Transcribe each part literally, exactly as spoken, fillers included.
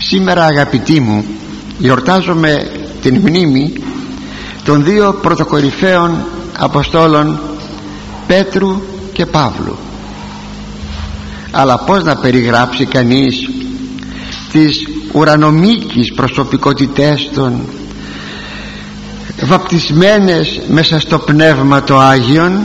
Σήμερα, αγαπητοί μου, γιορτάζουμε την μνήμη των δύο πρωτοκορυφαίων Αποστόλων, Πέτρου και Παύλου. Αλλά πώς να περιγράψει κανείς τις ουρανομίκης προσωπικότητές των, βαπτισμένες μέσα στο Πνεύμα το Άγιον?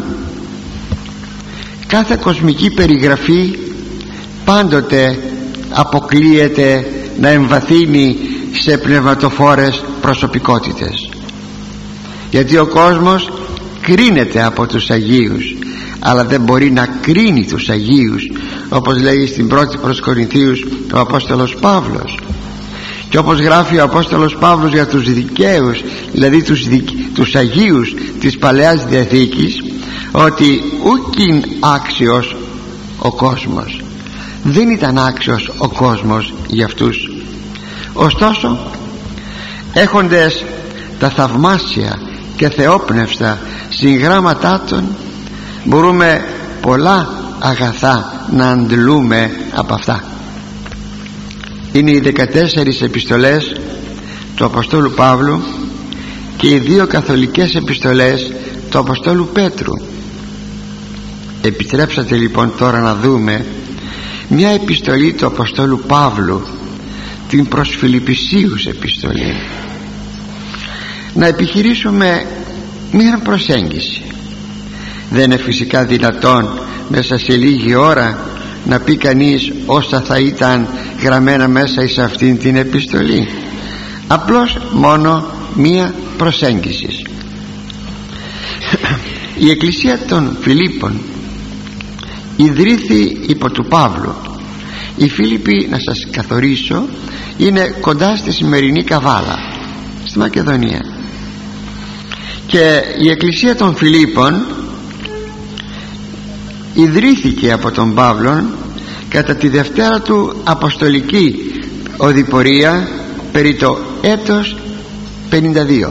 Κάθε κοσμική περιγραφή πάντοτε αποκλείεται να εμβαθύνει σε πνευματοφόρες προσωπικότητες, γιατί ο κόσμος κρίνεται από τους Αγίους, αλλά δεν μπορεί να κρίνει τους Αγίους, όπως λέει στην πρώτη προς Κορινθίους ο Απόστολος Παύλος. Και όπως γράφει ο Απόστολος Παύλος για τους δικαίους, δηλαδή τους, δικ, τους Αγίους της Παλαιάς Διαθήκης, ότι ούκιν άξιος ο κόσμος, δεν ήταν άξιος ο κόσμος για αυτούς. Ωστόσο, έχοντες τα θαυμάσια και θεόπνευστα συγγράμματά των, μπορούμε πολλά αγαθά να αντλούμε από αυτά. Είναι οι δεκατέσσερις επιστολές του Αποστόλου Παύλου και οι δύο καθολικές επιστολές του Αποστόλου Πέτρου. Επιτρέψατε λοιπόν τώρα να δούμε μια επιστολή του Αποστόλου Παύλου, την προς Φιλιππισίους επιστολή. Να επιχειρήσουμε μια προσέγγιση. Δεν είναι φυσικά δυνατόν μέσα σε λίγη ώρα να πει κανείς όσα θα ήταν γραμμένα μέσα σε αυτήν την επιστολή. Απλώς μόνο μία προσέγγιση. Η Εκκλησία των Φιλίππων ιδρύθη υπό του Παύλου. Οι Φίλιπποι, να σας καθορίσω, είναι κοντά στη σημερινή Καβάλα, στη Μακεδονία. Και η Εκκλησία των Φιλίππων ιδρύθηκε από τον Παύλον κατά τη δευτέρα του αποστολική οδηπορία περί το έτος πενήντα δύο,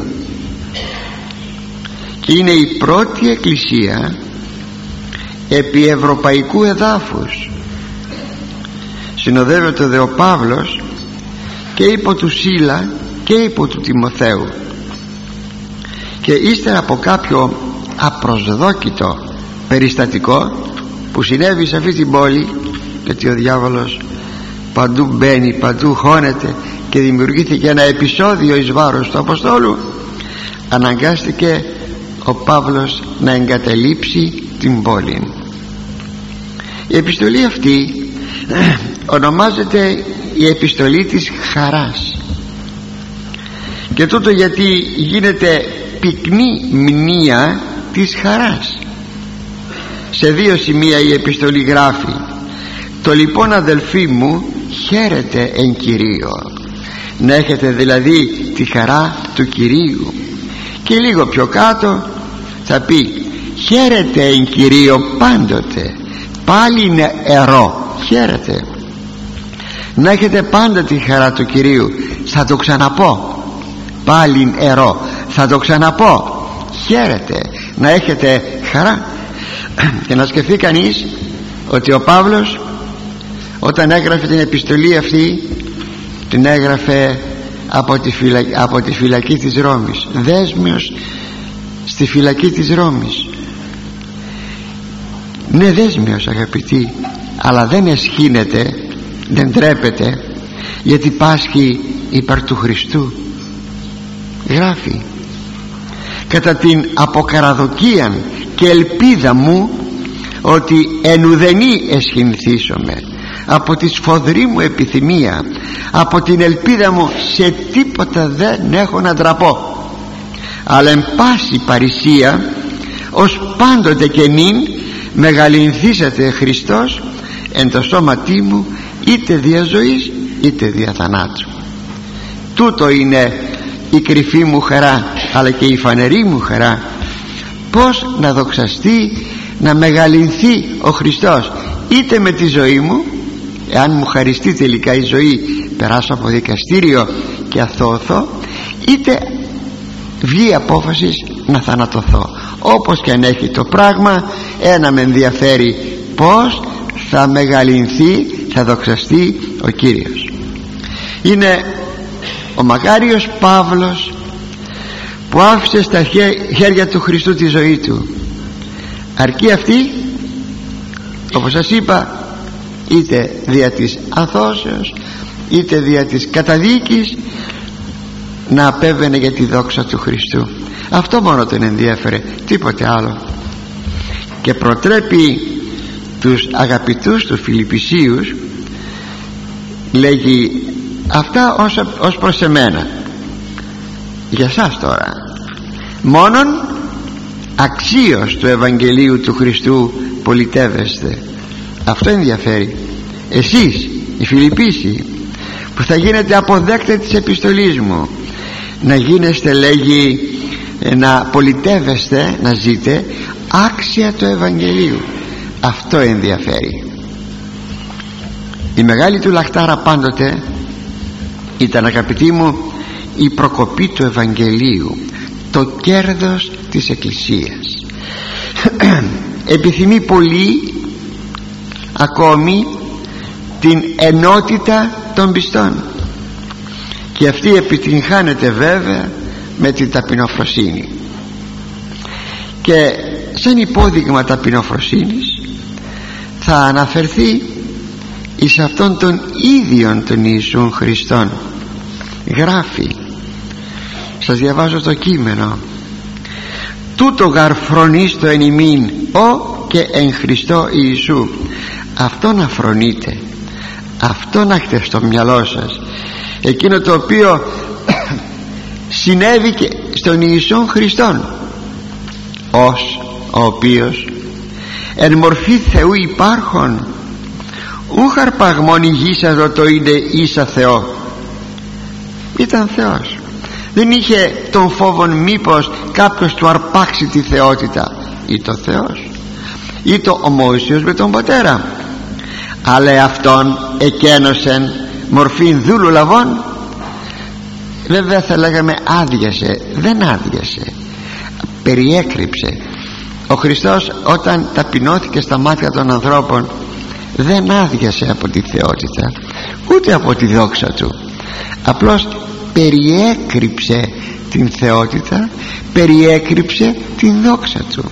και είναι η πρώτη εκκλησία επί ευρωπαϊκού εδάφους. Συνοδεύεται δε ο Παύλος και υπό του Σίλα και υπό του Τιμοθέου, και ύστερα από κάποιο απροσδόκητο περιστατικό που συνέβη σε αυτή την πόλη, γιατί ο διάβολος παντού μπαίνει, παντού χώνεται, και δημιουργήθηκε ένα επεισόδιο εις βάρος του Αποστόλου, αναγκάστηκε ο Παύλος να εγκαταλείψει την πόλη. Η επιστολή αυτή ονομάζεται η επιστολή της χαράς, και τούτο γιατί γίνεται πυκνή μνήα της χαράς. Σε δύο σημεία η επιστολή γράφει: το λοιπόν αδελφοί μου, χαίρετε εν Κυρίω. Να έχετε δηλαδή τη χαρά του Κυρίου. Και λίγο πιο κάτω θα πει: χαίρετε εν Κυρίω πάντοτε. Πάλι είναι ερώ, χαίρετε. Να έχετε πάντα τη χαρά του Κυρίου. Θα το ξαναπώ, πάλι ερώ, θα το ξαναπώ, χαίρετε. Να έχετε χαρά. Και να σκεφτεί κανείς ότι ο Παύλος, όταν έγραφε την επιστολή αυτή, την έγραφε από τη, φυλακή, από τη φυλακή της Ρώμης, δέσμιος στη φυλακή της Ρώμης. Ναι, δέσμιος, αγαπητοί, αλλά δεν εσχύνεται, δεν τρέπεται, γιατί πάσχει υπέρ του Χριστού. Γράφει: κατά την αποκαραδοκίαν και ελπίδα μου ότι εν ουδενή εσχυνθήσομαι, από τη σφοδρή μου επιθυμία, από την ελπίδα μου σε τίποτα δεν έχω να ντραπώ, αλλά εν πάση παρησία ως πάντοτε και νυν μεγαλυνθήσατε Χριστός εν το σώματί μου, είτε δια ζωής είτε δια θανάτου. Τούτο είναι η κρυφή μου χαρά, αλλά και η φανερή μου χαρά, πως να δοξαστεί, να μεγαλυνθεί ο Χριστός, είτε με τη ζωή μου, εάν μου χαριστεί τελικά η ζωή, περάσω από δικαστήριο και αθώωθω, είτε βγει απόφαση να θανατωθώ. Όπως και αν έχει το πράγμα, ένα με ενδιαφέρει, πως θα μεγαλυνθεί, θα δοξαστεί ο Κύριος. Είναι ο μακάριος Παύλος που άφησε στα χέρια του Χριστού τη ζωή του. Αρκεί αυτή, όπως σας είπα, είτε δια της αθώσεως είτε δια της καταδίκης, να απέβαινε για τη δόξα του Χριστού. Αυτό μόνο τον ενδιέφερε, τίποτε άλλο. Και προτρέπει τους αγαπητούς του Φιλιππισίους, λέγει αυτά ως, ως προς εμένα. Για σας τώρα, μόνον αξίως του Ευαγγελίου του Χριστού πολιτεύεστε. Αυτό ενδιαφέρει. Εσείς οι Φιλιππίσιοι που θα γίνετε αποδέκτες της επιστολής μου, να γίνεστε, λέγει, να πολιτεύεστε, να ζείτε άξια του Ευαγγελίου. Αυτό ενδιαφέρει. Η μεγάλη του λαχτάρα πάντοτε ήταν, αγαπητοί μου, η προκοπή του Ευαγγελίου, το κέρδος της Εκκλησίας. Επιθυμεί πολύ ακόμη την ενότητα των πιστών, και αυτή επιτυγχάνεται βέβαια με την ταπεινοφροσύνη. Και σαν υπόδειγμα ταπεινοφροσύνης θα αναφερθεί εις αυτόν τον ίδιον τον Ιησούν Χριστόν. Γράφει, σας διαβάζω το κείμενο: τούτο γαρφρονίστο εν ημίν ο και εν Χριστώ Ιησού. Αυτό να φρονείτε, αυτό να έχετε στο μυαλό σας, εκείνο το οποίο συνέβη και στον Ιησούν Χριστόν, ως ο οποίος εν μορφή Θεού υπάρχων ούχ αρπαγμόν η γης εδώ το είναι ίσα Θεό. Ήταν Θεός, δεν είχε τον φόβον μήπως κάποιος του αρπάξει τη θεότητα. Ή το Θεός, ή το ομόησιος με τον Πατέρα, αλλά αυτόν εκένωσεν μορφήν δούλου λαβών. Βέβαια θα λέγαμε άδειασε, δεν άδειασε, περιέκρυψε. Ο Χριστός όταν ταπεινώθηκε στα μάτια των ανθρώπων δεν άδειασε από τη θεότητα ούτε από τη δόξα του, απλώς περιέκρυψε την θεότητα, περιέκρυψε την δόξα του.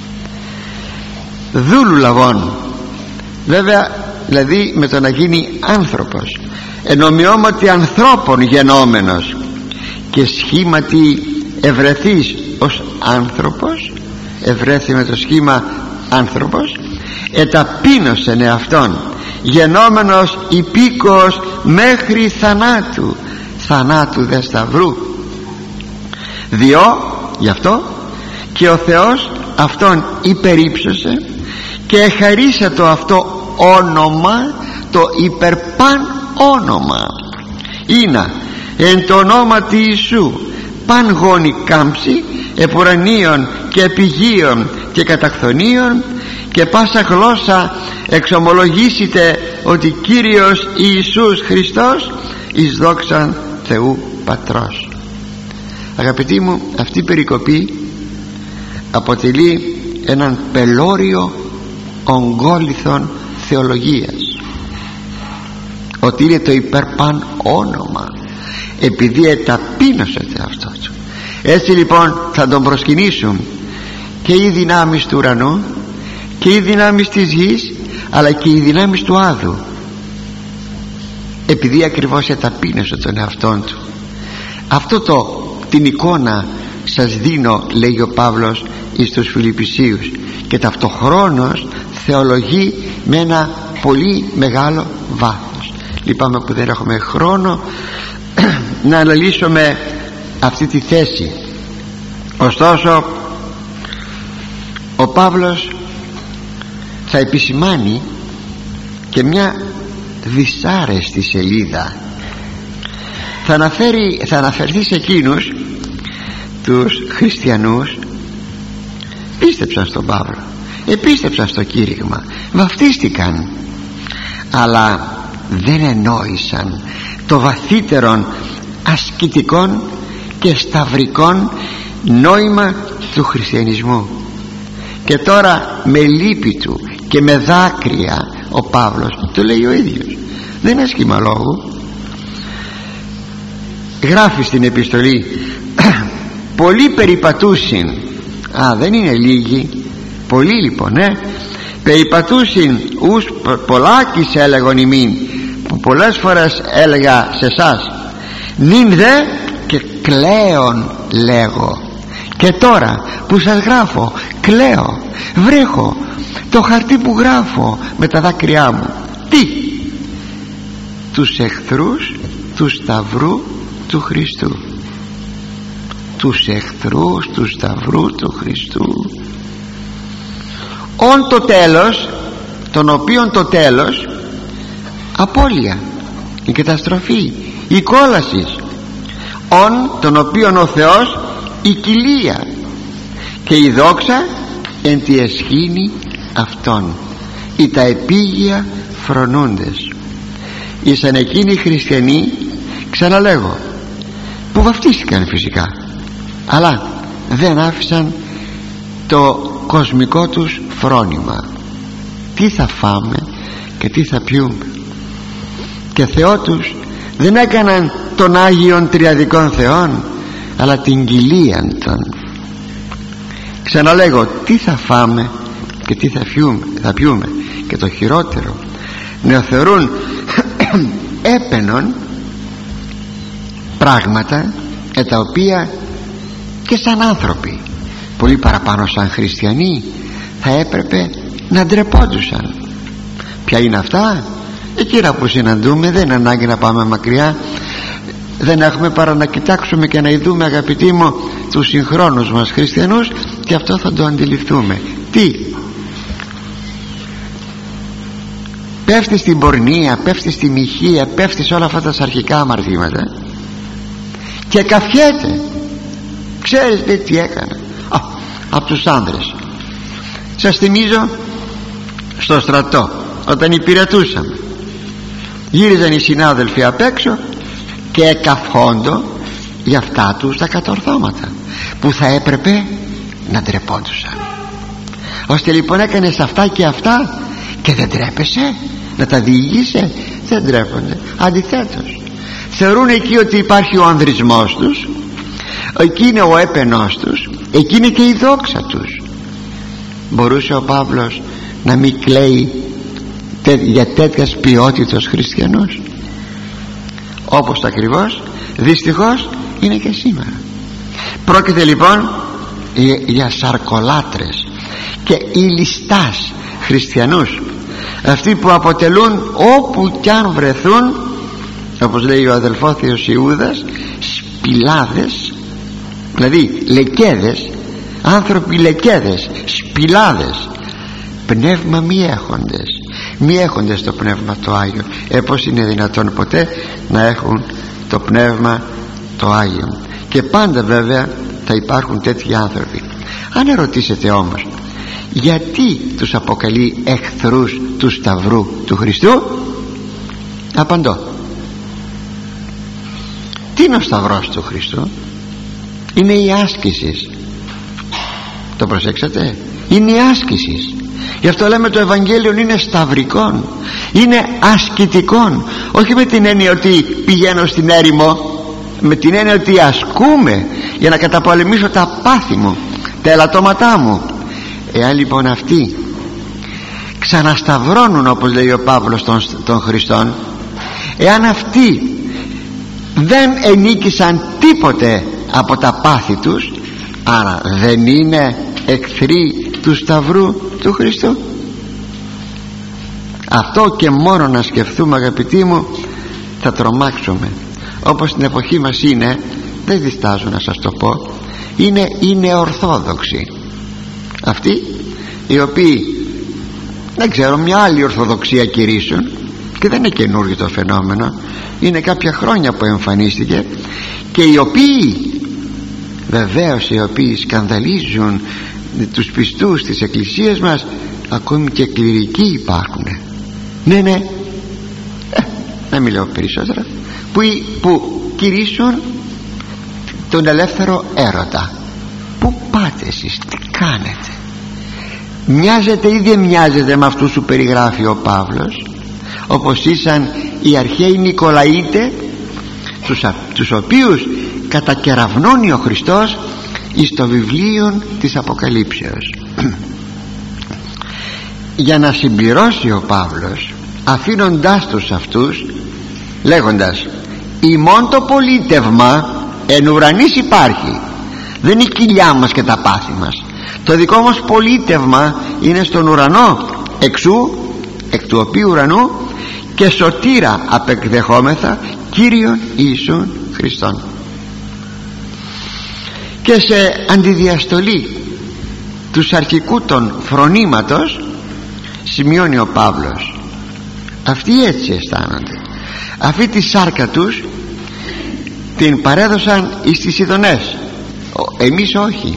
Δούλου λαβών, βέβαια, δηλαδή με το να γίνει άνθρωπος, ενομοιώματι ανθρώπων γενόμενος, και σχήματι ευρεθείς ως άνθρωπος, ευρέθη με το σχήμα άνθρωπος, εταπείνωσεν εαυτόν, γενόμενος υπήκοος μέχρι θανάτου, θανάτου δε σταυρού. Διό, γι' αυτό και ο Θεός αυτόν υπερύψωσε και εχαρίσε το αυτό όνομα, το υπερπαν όνομα, είναι εν το ονόματι Ιησού παν γόνη κάμψη επουρανίων και επιγείων και καταχθονίων, και πάσα γλώσσα εξομολογήσετε ότι Κύριος Ιησούς Χριστός εις δόξαν Θεού Πατρός. Αγαπητοί μου, αυτή η περικοπή αποτελεί έναν πελώριο ογκόληθον θεολογίας, ότι είναι το υπερπαν όνομα, επειδή εταπείνωσε αυτό του. Έτσι λοιπόν θα τον προσκυνήσουν και οι δυνάμεις του ουρανού και οι δυνάμεις της γης, αλλά και οι δυνάμεις του άδου, επειδή ακριβώς εταπείνωσε τον εαυτόν του. Αυτό το, την εικόνα σας δίνω, λέγει ο Παύλος εις τους Φιλιππισίους, και ταυτοχρόνως θεολογεί με ένα πολύ μεγάλο βάθος. Λυπάμαι που δεν έχουμε χρόνο να αναλύσουμε αυτή τη θέση. Ωστόσο ο Παύλος θα επισημάνει και μια δυσάρεστη σελίδα. Θα, αναφέρει, θα αναφερθεί σε εκείνους τους χριστιανούς πίστεψαν στον Παύλο, επίστεψαν στο κήρυγμα, βαφτίστηκαν, αλλά δεν εννόησαν το βαθύτερον ασκητικών και σταυρικών νόημα του χριστιανισμού. Και τώρα με λύπη του και με δάκρυα ο Παύλος το λέει ο ίδιος, δεν είναι σχήμα λόγου, γράφει στην επιστολή πολλοί περιπατούσιν, α δεν είναι λίγοι, πολλοί λοιπόν, ε περιπατούσιν ους πολλάκις έλεγον ημίν, που πολλές φορές έλεγα σε εσάς, νυν δε και κλαίον λέγω. Και τώρα που σας γράφω κλαίω, βρέχω το χαρτί που γράφω με τα δάκρυά μου. Τι? Τους εχθρούς του Σταυρού του Χριστού. Τους εχθρούς του Σταυρού του Χριστού. Ον το τέλος, τον οποίον το τέλος απώλεια, η καταστροφή, η κόλαση. Ον τον οποίον ο Θεός η κοιλία και η δόξα εν τη εσχήνη αυτών, ή τα επίγεια φρονούντες. Ήσαν εκείνοι οι χριστιανοί, ξαναλέγω, που βαφτίστηκαν φυσικά, αλλά δεν άφησαν το κοσμικό τους φρόνημα. Τι θα φάμε και τι θα πιούμε, και Θεό τους δεν έκαναν των Άγιων Τριαδικών Θεών, αλλά την κοιλίαν των. Ξαναλέγω, τι θα φάμε και τι θα πιούμε, θα πιούμε. Και το χειρότερο, νεοθεωρούν έπαινον πράγματα, ε, τα οποία και σαν άνθρωποι, πολύ παραπάνω σαν χριστιανοί, θα έπρεπε να ντρεπόντουσαν. Ποια είναι αυτά? Εκείνα που συναντούμε, δεν είναι ανάγκη να πάμε μακριά, δεν έχουμε παρά να κοιτάξουμε και να ειδούμε, αγαπητοί μου, τους συγχρόνους μας χριστιανούς, και αυτό θα το αντιληφθούμε. Τι? Πέφτει στην πορνεία, πέφτει στη μοιχεία, πέφτει σε όλα αυτά τα αρχικά αμαρτήματα και καφιέται. Ξέρετε τι έκανε? Α, από τους άνδρες. Σας θυμίζω στο στρατό, όταν υπηρετούσαμε, γύριζαν οι συνάδελφοι απ' έξω και εκαφόντο για αυτά τους τα κατορθώματα, που θα έπρεπε να ντρεπόντουσαν. Ώστε λοιπόν έκανες αυτά και αυτά και δεν τρέπεσαι να τα διηγείσαι? Δεν τρέπονται, αντιθέτως θεωρούν εκεί ότι υπάρχει ο ανδρισμός τους, εκεί είναι ο έπαινός τους, εκεί είναι και η δόξα τους. Μπορούσε ο Παύλος να μην κλαίει για τέτοιας ποιότητος χριστιανός? Όπως ακριβώς δυστυχώς είναι και σήμερα. Πρόκειται λοιπόν για σαρκολάτρες και ηλιστάς χριστιανούς, αυτοί που αποτελούν όπου κι αν βρεθούν, όπως λέει ο αδελφόθεος Ιούδας, σπηλάδες, δηλαδή λεκέδες, άνθρωποι λεκέδες, σπηλάδες, πνεύμα μη έχοντες, μη έχοντες το πνεύμα το Άγιο. Ε, πως είναι δυνατόν ποτέ να έχουν το πνεύμα το Άγιο? Και πάντα βέβαια θα υπάρχουν τέτοιοι άνθρωποι. Αν ερωτήσετε όμως γιατί τους αποκαλεί εχθρούς του Σταυρού του Χριστού, απαντώ, τι είναι ο Σταυρός του Χριστού? Είναι η άσκηση. Το προσέξατε? Είναι η άσκηση. Γι' αυτό λέμε το Ευαγγέλιο είναι σταυρικών, είναι ασκητικών. Όχι με την έννοια ότι πηγαίνω στην έρημο, με την έννοια ότι ασκούμε για να καταπολεμήσω τα πάθη μου, τα ελαττώματά μου. Εάν λοιπόν αυτοί ξανασταυρώνουν, όπως λέει ο Παύλος των, των Χριστών, εάν αυτοί δεν ενίκησαν τίποτε από τα πάθη τους, άρα δεν είναι εχθροί του Σταυρού του Χριστού? Αυτό και μόνο να σκεφτούμε, αγαπητοί μου, θα τρομάξουμε. Όπως στην εποχή μας είναι, δεν διστάζω να σας το πω, είναι οι νεορθόδοξοι, αυτοί οι οποίοι, δεν ξέρω, μια άλλη ορθοδοξία κηρύσσουν, και δεν είναι καινούργιο το φαινόμενο, είναι κάποια χρόνια που εμφανίστηκε, και οι οποίοι βεβαίως οι οποίοι σκανδαλίζουν τους πιστούς της εκκλησίας μας, ακόμη και κληρικοί υπάρχουν. Ναι, ναι, ε, δεν μιλάω περισσότερα, που, που κηρύσσουν τον ελεύθερο έρωτα. Πού πάτε εσείς, τι κάνετε? Μοιάζετε ή δεν μοιάζετε με αυτούς που περιγράφει ο Παύλος, όπως ήσαν οι αρχαίοι Νικολαΐτε, τους, τους οποίους κατακεραυνώνει ο Χριστός εις το βιβλίο της Αποκαλύψεως. Για να συμπληρώσει ο Παύλος, αφήνοντάς τους αυτούς, λέγοντας «ημών το πολίτευμα εν ουρανής υπάρχει». Δεν είναι η κοιλιά μας και τα πάθη μας. Το δικό μας πολίτευμα είναι στον ουρανό, εξού, εκ του οποίου ουρανού και σωτήρα απεκδεχόμεθα Κύριον Ιησούν Χριστόν. Και σε αντιδιαστολή τους αρχικού των φρονήματος σημειώνει ο Παύλος, αυτοί έτσι αισθάνονται, αυτή τη σάρκα τους την παρέδωσαν εις τις ειδονές, εμείς όχι,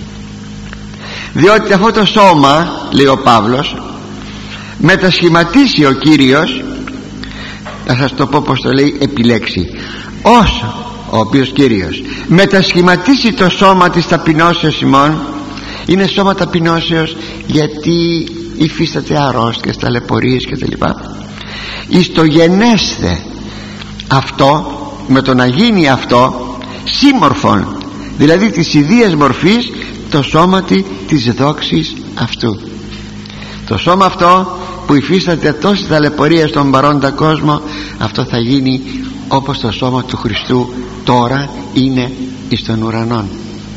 διότι αυτό το σώμα, λέει ο Παύλος, μετασχηματίσει ο Κύριος, θα σας το πω πως το λέει επιλέξει, όσο ο οποίος Κύριος μετασχηματίσει το σώμα της ταπεινώσεως ημών. Είναι σώμα ταπεινώσεως γιατί υφίσταται αρρώστιες, ταλαιπωρίες κτλ. Εις το γενέσθε αυτό, με το να γίνει αυτό σύμμορφον, δηλαδή της ιδίας μορφής, το σώματι της δόξης αυτού. Το σώμα αυτό που υφίσταται τόσες ταλαιπωρίες στον παρόντα κόσμο, αυτό θα γίνει όπως το σώμα του Χριστού τώρα είναι εις των ουρανών.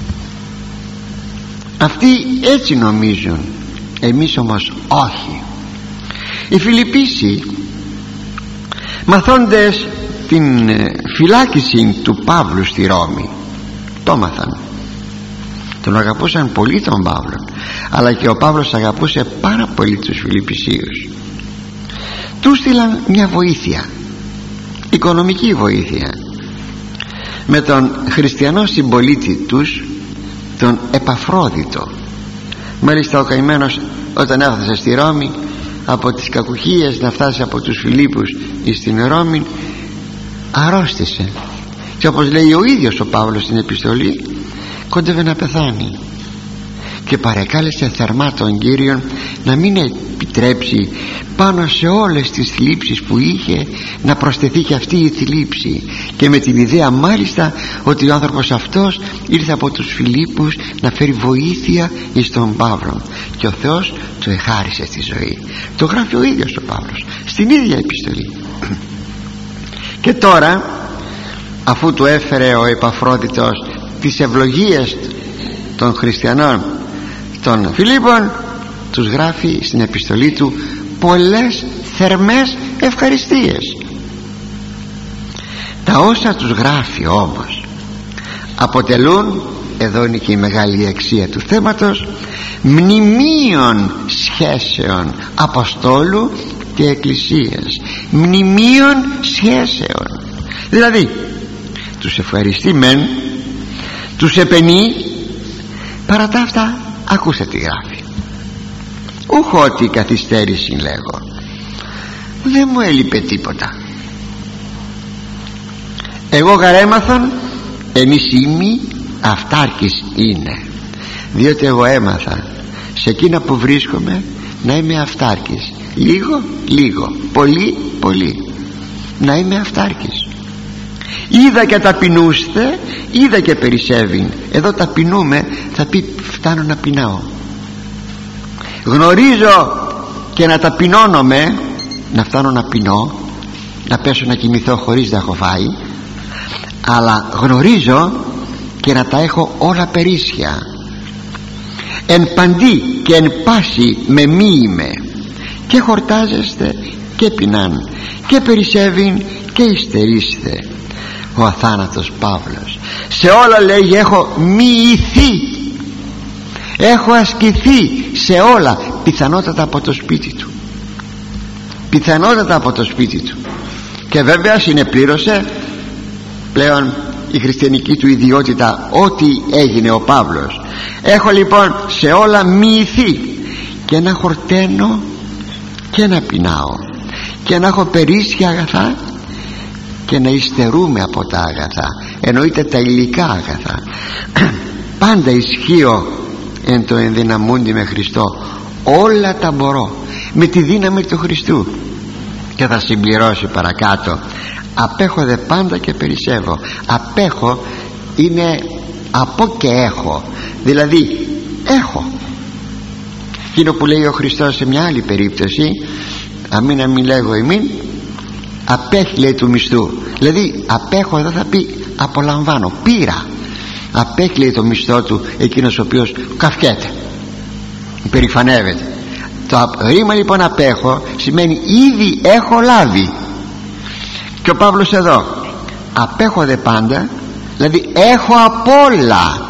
Αυτοί έτσι νομίζουν, εμείς όμως όχι. Οι Φιλιππίσοι, μαθώντες την φυλάκιση του Παύλου στη Ρώμη, το μάθαν. Τον αγαπούσαν πολύ τον Παύλο, αλλά και ο Παύλος αγαπούσε πάρα πολύ τους Φιλιππισίους. Του στείλαν μια βοήθεια, οικονομική βοήθεια, με τον χριστιανό συμπολίτη τους, τον Επαφρόδιτο. Μάλιστα ο καημένος, όταν έφτασε στη Ρώμη, από τις κακουχίες να φτάσει από τους Φιλίππους στην Ρώμη, αρρώστησε, και όπως λέει ο ίδιος ο Παύλος στην επιστολή, κόντευε να πεθάνει, και παρεκάλεσε θερμά τον Κύριον να μην επιτρέψει πάνω σε όλες τις θλίψεις που είχε να προσθεθεί και αυτή η θλίψη, και με την ιδέα μάλιστα ότι ο άνθρωπος αυτός ήρθε από τους Φιλίππους να φέρει βοήθεια εις τον Παύλο, και ο Θεός του εχάρισε στη ζωή. Το γράφει ο ίδιος ο Παύλος στην ίδια επιστολή. Και τώρα, αφού του έφερε ο Επαφρόδιτος τις ευλογίες των χριστιανών των Φιλίππων, τους γράφει στην επιστολή του πολλές θερμές ευχαριστίες. Τα όσα τους γράφει όμως αποτελούν, εδώ είναι και η μεγάλη αξία του θέματος, μνημείων σχέσεων Αποστόλου και Εκκλησίας. Μνημείων σχέσεων, δηλαδή τους ευχαριστεί μεν, τους επενεί, παρά τα αυτά ακούστε τι γράφει. Ούχο ότι καθυστέρηση λέγω, δεν μου έλειπε τίποτα. Εγώ γαρέμαθον εμείς ημί αυτάρκης είναι, διότι εγώ έμαθα σε εκείνα που βρίσκομαι να είμαι αυτάρκης. Λίγο λίγο, πολύ πολύ, να είμαι αυτάρκης. Είδα και ταπεινούστε, είδα και περισσεύειν. Εδώ ταπεινούμε, θα πει φτάνω να πεινάω. Γνωρίζω και να ταπεινώνομαι, να φτάνω να πεινώ, να πέσω να κοιμηθώ χωρίς να έχω φάει, αλλά γνωρίζω και να τα έχω όλα περίσσια. Εν παντή και εν πάση με μη είμαι, και χορτάζεστε και πεινάν, και περισσεύειν και υστερείστε. Ο αθάνατος Παύλος σε όλα λέγει έχω μοιηθεί, έχω ασκηθεί σε όλα, πιθανότατα από το σπίτι του, πιθανότατα από το σπίτι του. Και βέβαια συνεπλήρωσε πλέον η χριστιανική του ιδιότητα ό,τι έγινε ο Παύλος. Έχω λοιπόν σε όλα μοιηθεί, και να χορταίνω και να πεινάω, και να έχω περίσσια αγαθά και να υστερούμε από τα αγαθά, εννοείται τα υλικά αγαθά. Πάντα ισχύω εν το ενδυναμούντι με Χριστό, όλα τα μπορώ με τη δύναμη του Χριστού. Και θα συμπληρώσει παρακάτω, Απέχω δε πάντα και περισσεύω. Απέχω είναι από και έχω, δηλαδή έχω. Εκείνο που λέει ο Χριστός σε μια άλλη περίπτωση, αμήν αμήν λέγω ημίν, απέχει λέει του μισθού. Δηλαδή απέχω εδώ θα πει απολαμβάνω, πήρα. Απέχει λέει το μισθό του εκείνος ο οποίος καυκέται, περηφανεύεται. Το ρήμα λοιπόν απέχω σημαίνει ήδη έχω λάβει. Και ο Παύλος εδώ, απέχω δε πάντα, δηλαδή έχω απ' όλα.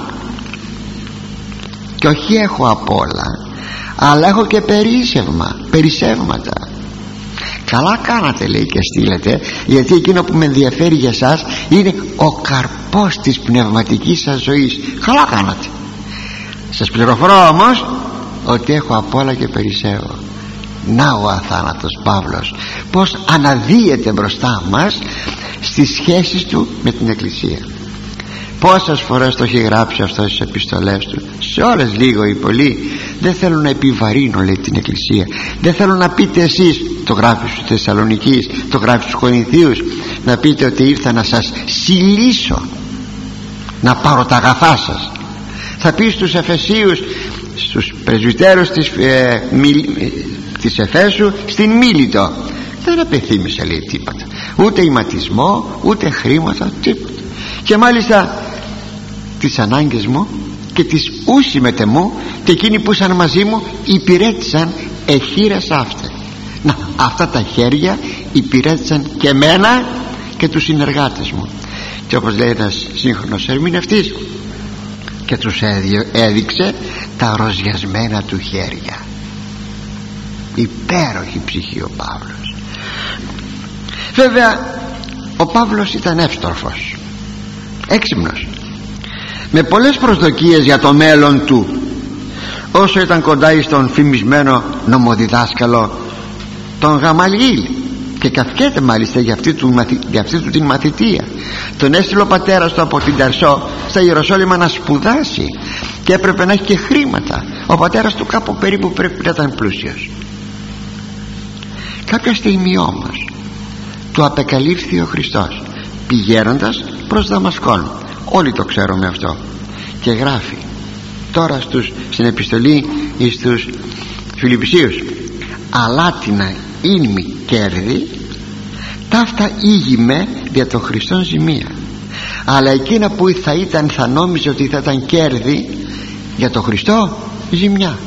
Και όχι έχω απ' όλα, αλλά έχω και περίσσευμα, περισσεύματα. Καλά κάνατε λέει και στείλετε, γιατί εκείνο που με ενδιαφέρει για σας είναι ο καρπός της πνευματικής σας ζωής. Καλά κάνατε. Σας πληροφορώ όμως ότι έχω απ' όλα και περισσεύω. Να ο αθάνατος Παύλος πως αναδύεται μπροστά μας στις σχέσεις του με την Εκκλησία. Πόσες φορές το έχει γράψει αυτό στις επιστολές του, σε όλες λίγο ή πολύ. Δεν θέλω να επιβαρύνω λέει την Εκκλησία. Δεν θέλω να πείτε εσείς, το γράφει στους Θεσσαλονικείς, το γράφει στους Κορινθίους, να πείτε ότι ήρθα να σας συλλήσω, να πάρω τα αγαθά σας. Θα πει στους Εφεσίους, στους πρεσβυτέρους της, ε, μι, της Εφέσου, στην Μίλητο, δεν απεθύμησε λέει τίποτα, ούτε ηματισμό, ούτε χρήματα, τίποτα. Και μάλιστα τις ανάγκες μου και τις ούσιμετε μου και εκείνοι που ήσαν μαζί μου υπηρέτησαν εχείρες αύτε. Να, αυτά τα χέρια υπηρέτησαν και εμένα και τους συνεργάτες μου. Και όπως λέει ένας σύγχρονος ερμηνευτής, και τους έδειξε τα ροζιασμένα του χέρια. Υπέροχη ψυχή ο Παύλος. Βέβαια ο Παύλος ήταν εύστροφος, έξυπνος, με πολλές προσδοκίες για το μέλλον του. Όσο ήταν κοντά στον φημισμένο νομοδιδάσκαλο τον Γαμαλιήλ, και καυκέται μάλιστα για αυτή του, για αυτή του την μαθητεία. Τον έστειλε ο πατέρας του από την Ταρσό στα Ιεροσόλυμα να σπουδάσει και έπρεπε να έχει και χρήματα. Ο πατέρας του κάπου περίπου πρέπει να ήταν πλούσιος. Κάποια στιγμή όμως του απεκαλύφθη ο Χριστός πηγαίνοντας προς Δαμασκόν. Όλοι το ξέρουμε αυτό. Και γράφει τώρα στους, στην επιστολή στους Φιλιππισίους, αλάτινα ίνμη κέρδη, ταύτα ήγημε δια των Χριστών ζημία. Αλλά εκείνα που θα ήταν, θα νόμιζε ότι θα ήταν κέρδη, για τον Χριστό ζημιά.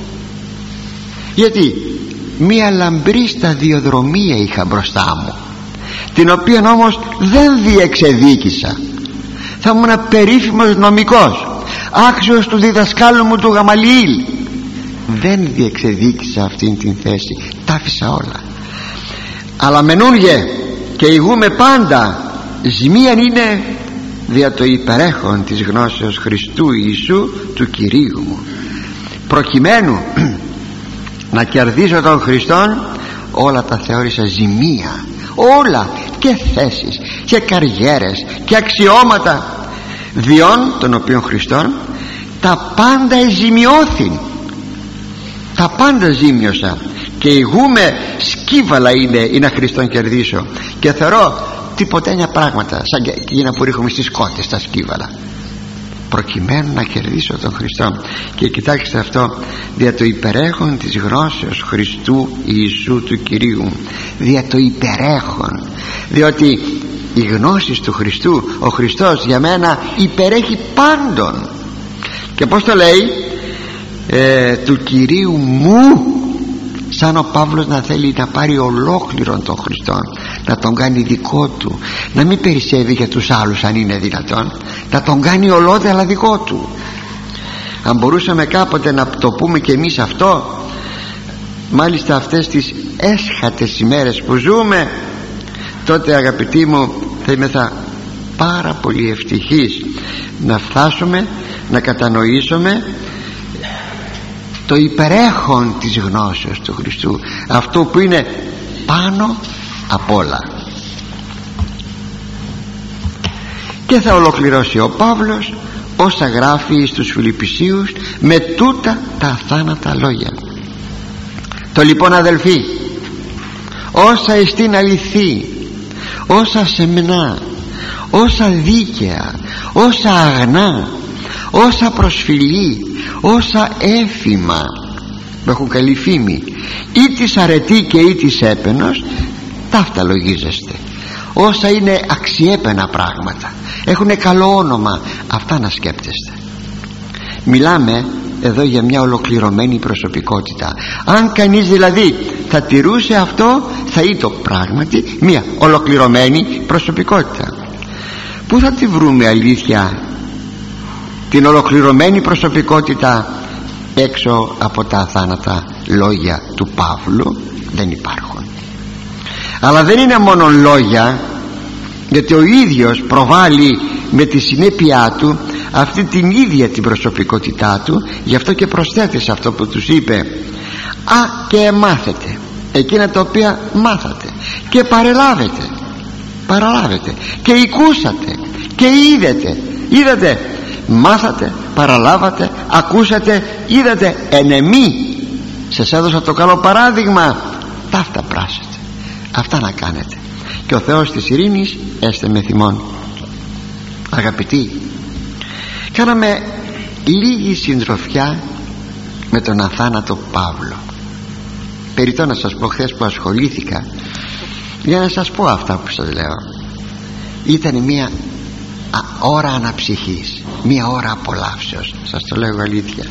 Γιατί μία λαμπρή σταδιοδρομία είχα μπροστά μου, την οποία όμως δεν διεξεδίκησα. Θα ήμουν περίφημος νομικός, άξιος του διδασκάλου μου του Γαμαλιήλ. Δεν διεξεδίκησα αυτήν την θέση, τα άφησα όλα. Αλλά μενούνγε και ηγούμε πάντα, ζημίαν είναι δια το υπερέχον της γνώσεως Χριστού Ιησού του Κυρίου μου. Προκειμένου να κερδίσω τον Χριστόν, όλα τα θεώρησα ζημία, όλα, και θέσεις και καριέρες και αξιώματα, διόν των οποίων Χριστόν τα πάντα εζημιώθην. Τα πάντα ζήμιωσα και ηγούμε σκύβαλα είναι ή να Χριστόν κερδίσω, και θεωρώ τυποτένια πράγματα σαν και εκείνα που ρίχνουμε στις κότες, τα σκύβαλα, προκειμένου να κερδίσω τον Χριστό. Και κοιτάξτε αυτό, δια το υπερέχον της γνώσεως Χριστού Ιησού του Κυρίου. Δια το υπερέχον, διότι η γνώση του Χριστού, ο Χριστός για μένα υπερέχει πάντων. Και πως το λέει, ε, του Κυρίου μου, σαν ο Παύλος να θέλει να πάρει ολόκληρον τον Χριστό, να τον κάνει δικό του, να μην περισσεύει για τους άλλους αν είναι δυνατόν, να τον κάνει ολόδελα δικό του. Αν μπορούσαμε κάποτε να το πούμε και εμείς αυτό, μάλιστα αυτές τις έσχατες ημέρες που ζούμε, τότε αγαπητοί μου θα είμαι θα πάρα πολύ ευτυχής να φτάσουμε να κατανοήσουμε το υπερέχον της γνώσεως του Χριστού, αυτό που είναι πάνω απ' όλα. Και θα ολοκληρώσει ο Παύλος όσα γράφει στους Φιλιππισίους με τούτα τα αθάνατα λόγια. Το λοιπόν αδελφοί, όσα εστίν αληθή, όσα σεμνά, όσα δίκαια, όσα αγνά, όσα προσφυλή, όσα έφημα που έχουν καλή φήμη, ή της αρετή και ή της έπαινος, ταύτα λογίζεστε. Όσα είναι αξιέπαινα πράγματα, έχουν καλό όνομα, αυτά να σκέπτεστε. Μιλάμε εδώ για μια ολοκληρωμένη προσωπικότητα. Αν κανείς δηλαδή θα τηρούσε αυτό, θα ήταν πράγματι μια ολοκληρωμένη προσωπικότητα. Πού θα τη βρούμε αλήθεια την ολοκληρωμένη προσωπικότητα έξω από τα αθάνατα λόγια του Παύλου? Δεν υπάρχουν. Αλλά δεν είναι μόνο λόγια, γιατί ο ίδιος προβάλλει με τη συνέπειά του αυτή την ίδια την προσωπικότητά του. Γι' αυτό και προσθέτει σε αυτό που τους είπε: α, και μάθετε εκείνα τα οποία μάθατε, και παρελάβετε παραλάβετε, και οικούσατε και είδετε. Είδατε, μάθατε, παραλάβατε, ακούσατε, είδατε, εν εμή σας έδωσα το καλό παράδειγμα. Ταύτα πράσετε, αυτά να κάνετε, και ο Θεός της ειρήνης έστε με θυμών. Αγαπητοί, κάναμε λίγη συντροφιά με τον αθάνατο Παύλο. Περιττό να σας πω, χθες που ασχολήθηκα, για να σας πω αυτά που σας λέω, ήταν μια ώρα αναψυχής, μια ώρα απολαύσεως, σας το λέω αλήθεια.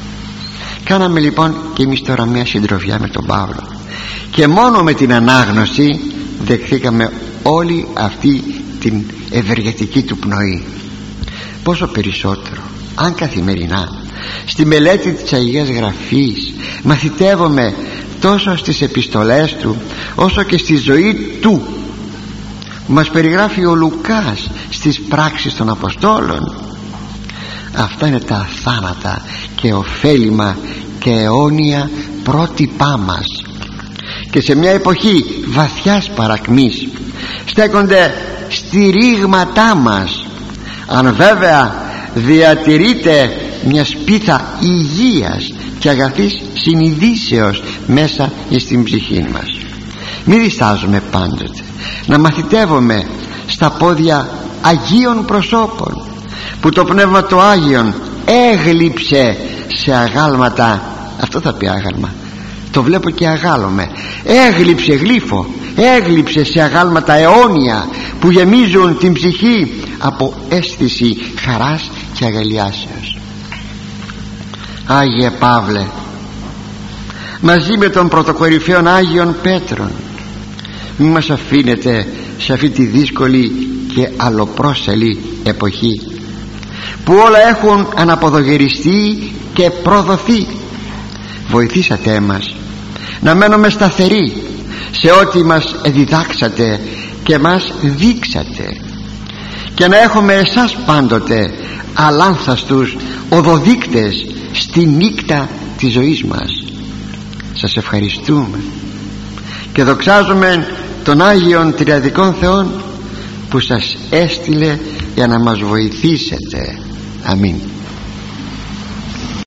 Κάναμε λοιπόν και εμείς τώρα μια συντροφιά με τον Παύλο, και μόνο με την ανάγνωση δεχθήκαμε όλη αυτή την ευεργετική του πνοή. Πόσο περισσότερο αν καθημερινά στη μελέτη της Αγίας Γραφής μαθητεύομαι τόσο στις επιστολές του όσο και στη ζωή του. Μας περιγράφει ο Λουκάς στις πράξεις των Αποστόλων. Αυτά είναι τα αθάνατα και ωφέλιμα και αιώνια πρότυπά μας, και σε μια εποχή βαθιάς παρακμής στέκονται στηρίγματά μας, αν βέβαια διατηρείται μια σπίθα υγείας και αγαθής συνειδήσεως μέσα στην ψυχή μας. Μη διστάζουμε πάντοτε να μαθητεύουμε στα πόδια Αγίων προσώπων, που το Πνεύμα το Άγιον έγλειψε σε αγάλματα. Αυτό θα πει άγαλμα, το βλέπω και αγάλωμε. Έγλειψε, γλύφω, έγλειψε σε αγάλματα αιώνια που γεμίζουν την ψυχή από αίσθηση χαράς και αγαλιάσεως. Άγιε Παύλε, μαζί με τον πρωτοκορυφαίον Άγιον Πέτρον, μη μας αφήνετε σε αυτή τη δύσκολη και αλλοπρόσελη εποχή που όλα έχουν αναποδογυριστεί και προδοθεί. Βοηθήσατε μας να μένουμε σταθεροί σε ό,τι μας διδάξατε και μας δείξατε, και να έχουμε εσάς πάντοτε αλάνθαστους οδοδείκτες στη νύχτα της ζωής μας. Σας ευχαριστούμε και δοξάζουμε τον Άγιον Τριαδικών Θεόν που σας έστειλε για να μας βοηθήσετε. Αμήν.